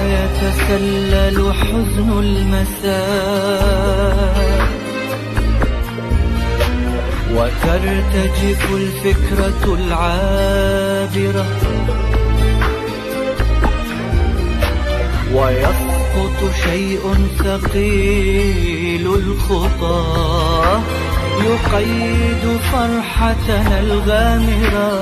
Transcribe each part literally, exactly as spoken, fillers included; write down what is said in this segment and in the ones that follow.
ويتسلل حزن المساء، وترتجف الفكرة العابرة، ويسقط شيء ثقيل الخطى يقيد فرحتنا الغامرة.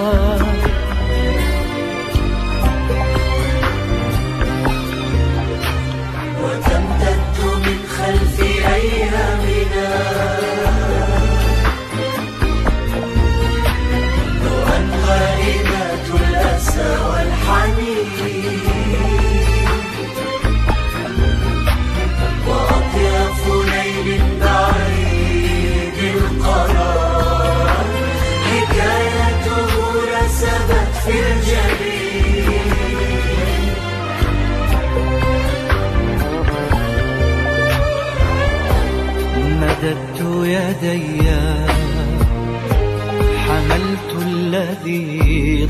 وتمتد من خلف أيامنا غائبات الأسى والحنين، وأطياف ليل بعيد القرار حكايته رسبت في الجبين. مددت يدي حملت الذي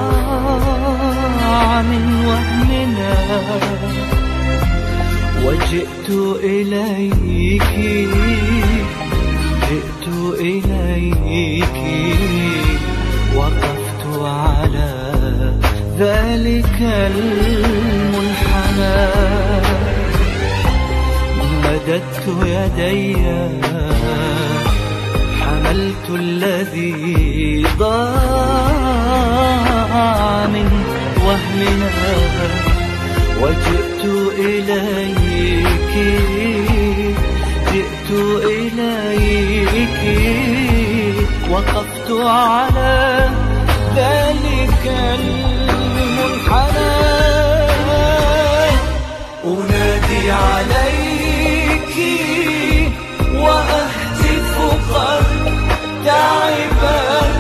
ضاع من وهمنا، وجئت إليك جئت إليك وقفت على ذلك المنحنى. مددت يدي حملت الذي ضاع من وهمنا، وجئت إليك جئت إليك وقفت على ذلك المنحنى. أنادي عليك وأهتف قد تعبت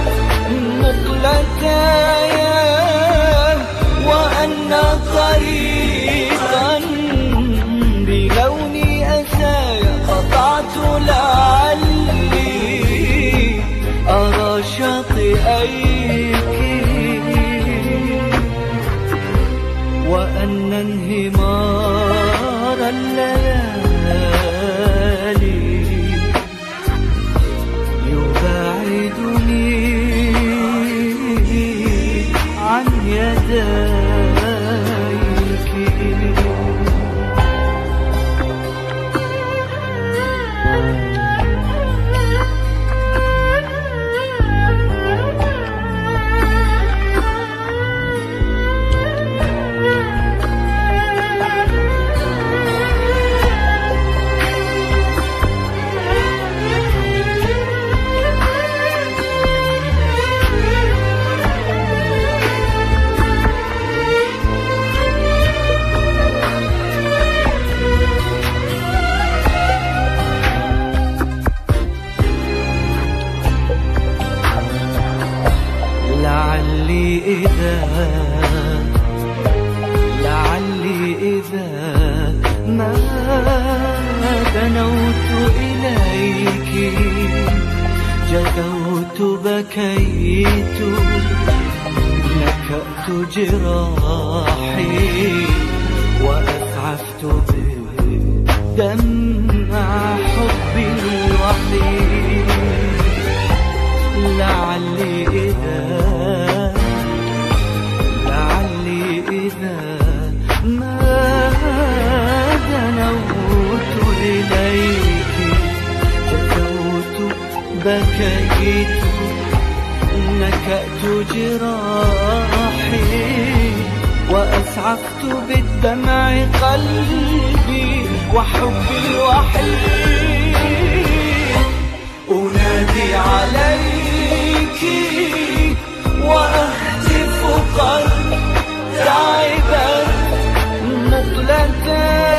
مقلتاي، وأن طريقا بلون أساي قطعت لعلي أرى شاطئيك، وأن انهمار الليالي يباعدني عن يديك. لعلي إذا لعلي إذا ما دنوت إليك جثوت بكيت نكأت جراحي وأسعفت بدمع حبي الوحيد. لعلي إذا لعلي إذا ما دنوت إليك جثوت بكيت نكأت جراحي وأسعفت بالدمع قلبي وحبي الوحيد. أنادي عليك وأهتف قد تعبت مقلتاي،